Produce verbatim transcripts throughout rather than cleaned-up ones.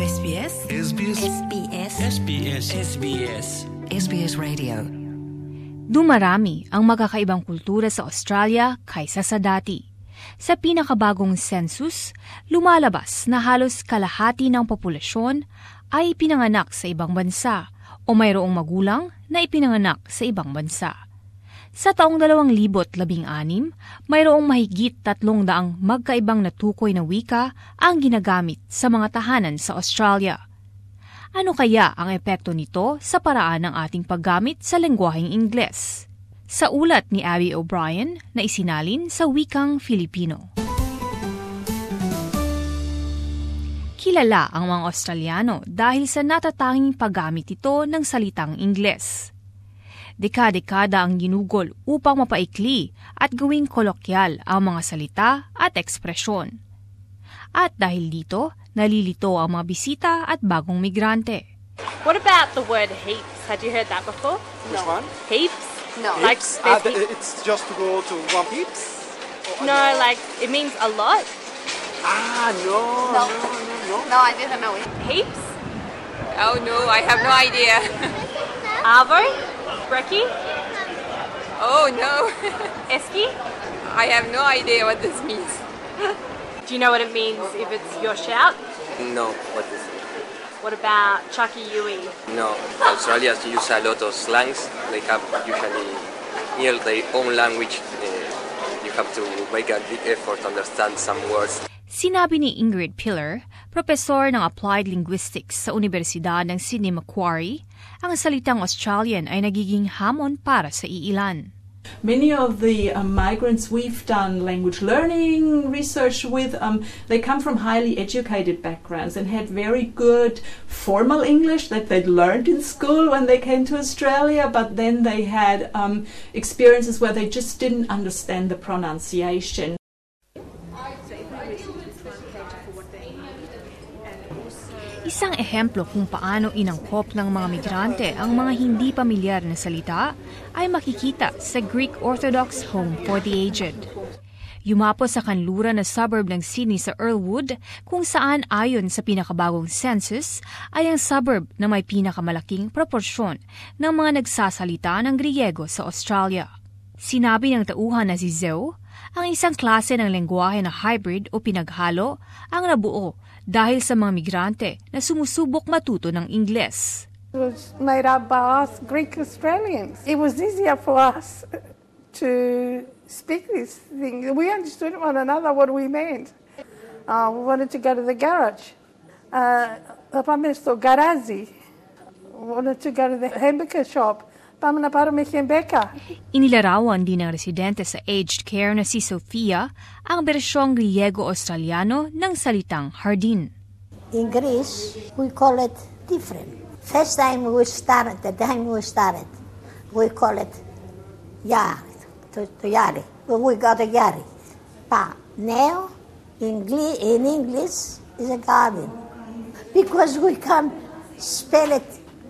S B S S B S S B S S B S S B S S B S Radio. Dumarami ang magkakaibang kultura sa Australia kaysa sa dati. Sa pinakabagong census, lumalabas na halos kalahati ng populasyon ay pinanganak sa ibang bansa o mayroong magulang na ipinanganak sa ibang bansa. Sa taong dalawang libo't labing anim, mayroong mahigit tatlong daang magkaibang natukoy na wika ang ginagamit sa mga tahanan sa Australia. Ano kaya ang epekto nito sa paraan ng ating paggamit sa lengguaheng Ingles? Sa ulat ni Abby O'Brien na isinalin sa wikang Filipino. Kilala ang mga Australiano dahil sa natatanging paggamit ito ng salitang Ingles. Dekada-dekada ang ginugol upang mapaikli at gawing kolokyal ang mga salita at ekspresyon. At dahil dito, nalilito ang mga bisita at bagong migrante. What about the word heaps? Had you heard that before? Which one? Heaps? No. Like, Heaps? Ah, there's th- heaps. it's just to go to one heaps? Or No, like, it means a lot. Ah, no, No. no, no, no. No, I didn't know it. Heaps? Oh no, I have no idea. Arvo? Brekkie? Oh no, Esky? I have no idea what this means. Do you know what it means if it's your shout? No, what is it? What about Chucky Yui? No, Australians use a lot of slangs. They have usually near their own language. Uh, you have to make a big effort to understand some words. Sinabi ni Ingrid Pillar, propesor ng Applied Linguistics sa Universidad ng Sydney Macquarie, ang salitang Australian ay nagiging hamon para sa iilan. Many of the um, migrants we've done language learning research with, um, they come from highly educated backgrounds and had very good formal English that they'd learned in school when they came to Australia, but then they had um, experiences where they just didn't understand the pronunciation. Isang ehemplo kung paano inangkop ng mga migrante ang mga hindi pamilyar na salita ay makikita sa Greek Orthodox Home for the Aged. Yumapo sa kanluran na suburb ng Sydney sa Earlwood, kung saan ayon sa pinakabagong census ay ang suburb na may pinakamalaking proporsyon ng mga nagsasalita ng Griego sa Australia. Sinabi ng tauhan na si Zeo, ang isang klase ng lengguwahe na hybrid o pinaghalo ang nabuo dahil sa mga migrante na sumusubok matuto ng Ingles. It was made up by us Greek Australians. It was easier for us to speak this thing. We understood one another what we meant. Uh, we wanted to go to the garage. Uh, πάμε στο garage. We wanted to go to the hamburger shop. Πάμε να πάρουμε χεμπέκα. Inilarawan din ng residente sa aged care na si Sofia ang bersyong Griego-Australiano ng salitang hardin. In Greece, we call it different. First time we started, the time we started, we call it yari, to, to yari. We got a yari. Pa, now, in, in English, is a garden. Because we can spell it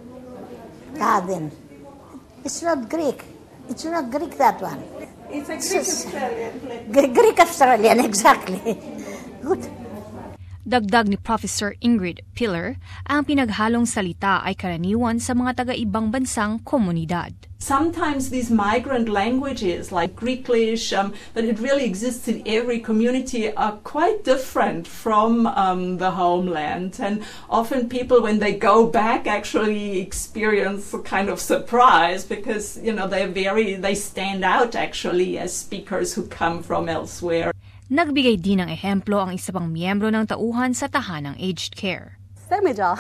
garden. It's not Greek. It's not Greek, that one. It's a Greek Australian. Greek Australian, exactly. Good. Dagdag ni Professor Ingrid Pillar, ang pinaghalong salita ay karaniwan sa mga taga-ibang bansang komunidad. Sometimes these migrant languages, like Greeklish, um, that it really exists in every community, are quite different from um, the homeland. And often people, when they go back, actually experience a kind of surprise because, you know, they're very, they stand out actually as speakers who come from elsewhere. Nagbigay din ng ehemplo ang isa pang miyembro ng tauhan sa tahanang aged care. Sandwicher.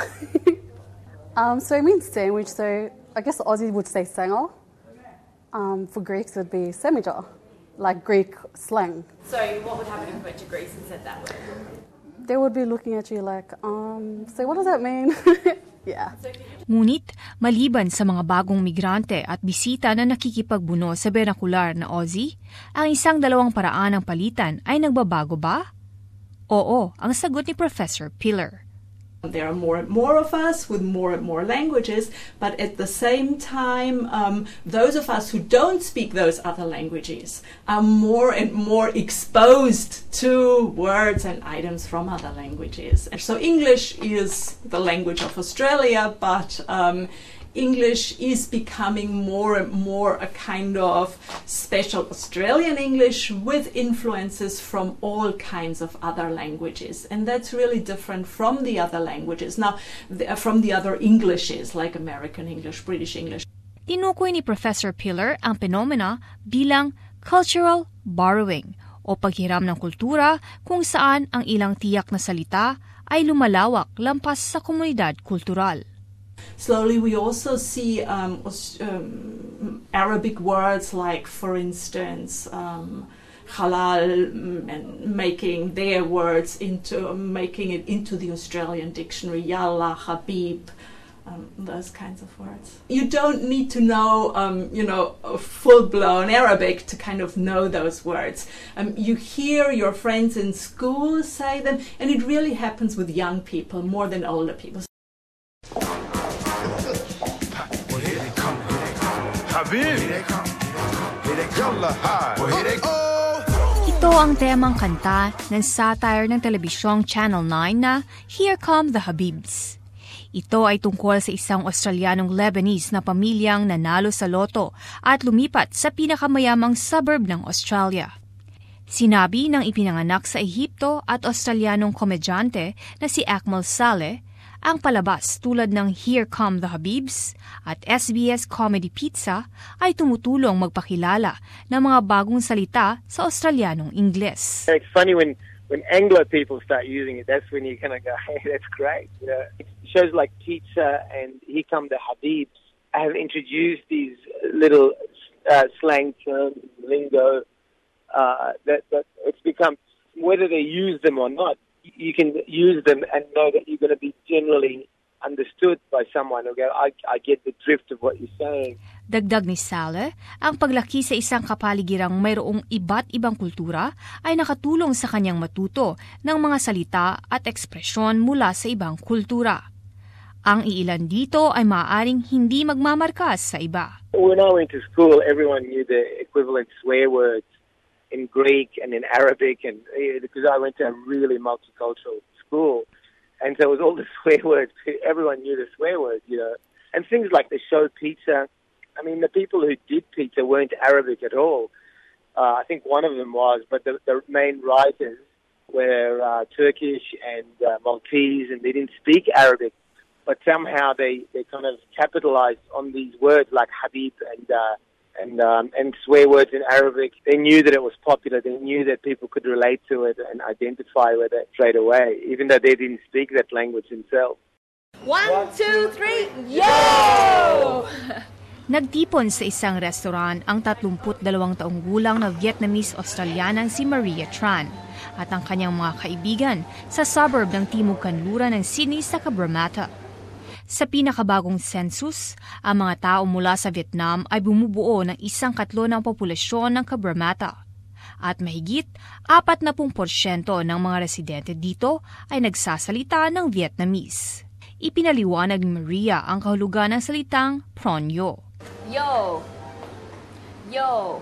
um, so it means sandwich, so I guess Aussie would say sanger. Um, for Greeks, it would be sandwicher, like Greek slang. So what would happen if we went to Greece and said that word? They would be looking at you like, um, so what does that mean? Yeah. Ngunit, maliban sa mga bagong migrante at bisita na nakikipagbuno sa vernacular na Aussie, ang isang dalawang paraan ng palitan ay nagbabago ba? Oo, ang sagot ni Professor Pillar. There are more and more of us with more and more languages, but at the same time, um, those of us who don't speak those other languages are more and more exposed to words and items from other languages. And so English is the language of Australia, but um, English is becoming more and more a kind of special Australian English with influences from all kinds of other languages. And that's really different from the other languages. Now, the, from the other Englishes, like American English, British English. Tinukoy ni Professor Pillar ang phenomena bilang cultural borrowing o paghiram ng kultura kung saan ang ilang tiyak na salita ay lumalawak lampas sa komunidad kultural. Slowly we also see um, um, Arabic words like, for instance, um, halal, and making their words into, making it into the Australian dictionary, yalla, habib, um, those kinds of words. You don't need to know, um, you know, full-blown Arabic to kind of know those words. Um, you hear your friends in school say them, and it really happens with young people more than older people. Ito ang temang kanta ng satire ng telebisyong Channel nine na Here Come the Habibs. Ito ay tungkol sa isang Australianong Lebanese na pamilyang nanalo sa loto at lumipat sa pinakamayamang suburb ng Australia. Sinabi ng ipinanganak sa Ehipto at Australianong komedyante na si Akmal Saleh, ang palabas tulad ng Here Come the Habibs at S B S Comedy Pizza ay tumutulong magpakilala ng mga bagong salita sa Australianong Ingles. It's funny when, when Anglo people start using it, that's when you kind of go, hey, that's great. You know, shows like Pizza and Here Come the Habibs have introduced these little uh, slang terms, lingo, uh, that, that it's become, whether they use them or not, you can use them and know that you're going to be generally understood by someone who go, I, I get the drift of what you're saying. Dagdag ni Saleh, ang paglaki sa isang kapaligirang mayroong iba't ibang kultura ay nakatulong sa kanyang matuto ng mga salita at ekspresyon mula sa ibang kultura. Ang iilan dito ay maaaring hindi magmamarkas sa iba. When I went to school, everyone knew the equivalent swear words in Greek and in Arabic, and because I went to a really multicultural school, and so it was all the swear words. Everyone knew the swear words, you know. And things like the show Pizza, I mean, the people who did Pizza weren't Arabic at all. Uh, I think one of them was, but the, the main writers were uh, Turkish and uh, Maltese, and they didn't speak Arabic, but somehow they, they kind of capitalized on these words like Habib and uh, and um, and swear words in Arabic. They knew that it was popular. They knew that people could relate to it and identify with it straight away, even though they didn't speak that language themselves. One, two, three, yo! Nagtipon sa isang restaurant ang tatlumput dalawang taong gulang na Vietnamese-Australianang si Maria Tran at ang kanyang mga kaibigan sa suburb ng Timog Kanluran ng Sydney sa Cabramatta. Sa pinakabagong census, ang mga tao mula sa Vietnam ay bumubuo ng isang katlo ng populasyon ng Cabramatta. At mahigit apat na porsyento ng mga residente dito ay nagsasalita ng Vietnamese. Ipinaliwanag ni Maria ang kahulugan ng salitang Pronyo. Yo. Yo.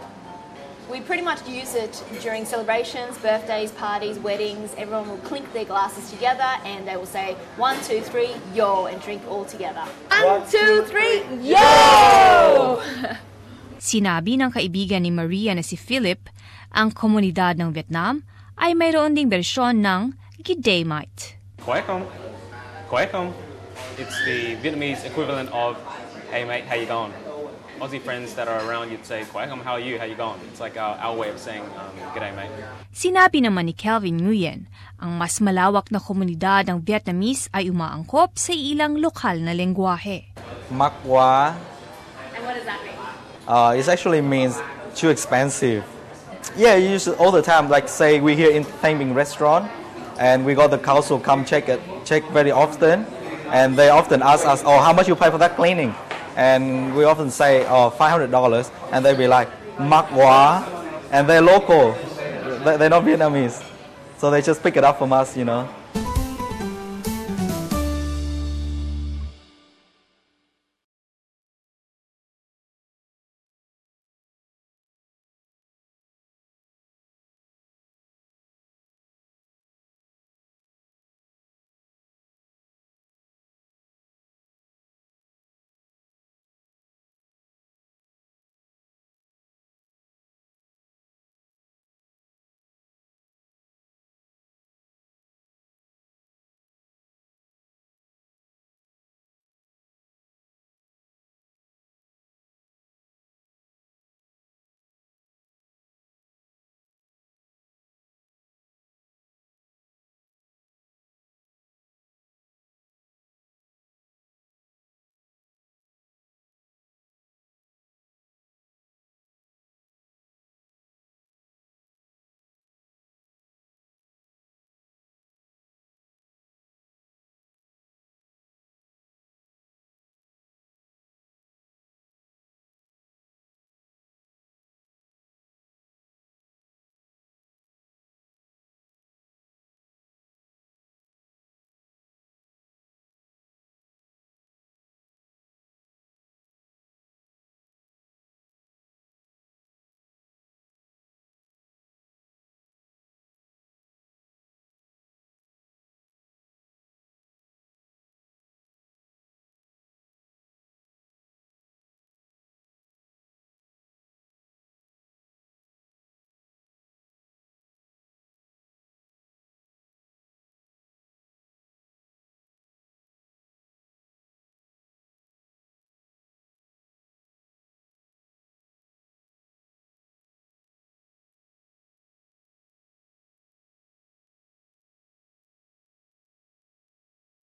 We pretty much use it during celebrations, birthdays, parties, weddings. Everyone will clink their glasses together and they will say, one, two, three, yo, and drink all together. One, two, three, yo! Sinabi ng kaibigan ni Maria na si Philip, ang komunidad ng Vietnam ay mayroon ding bersyon ng G'day Mate. Khỏe không? Khỏe không? It's the Vietnamese equivalent of, hey mate, how you going? Aussie friends that are around, you'd say, Khỏe không, how are you, how you going? It's like our, our way of saying, um, g'day mate. Sinabi naman ni Kelvin Nguyen, ang mas malawak na komunidad ng Vietnamese ay umaangkop sa ilang lokal na lengguwahe. Mắc quá. And what does that mean? Uh, it actually means too expensive. Yeah, you use it all the time. Like say we here in Thanh Binh restaurant, and we got the council come check it, check very often, and they often ask us, oh, how much you pay for that cleaning? And we often say, oh, five hundred dollars, and they'll be like, mắc quá, and they're local, they're not Vietnamese, so they just pick it up from us, you know.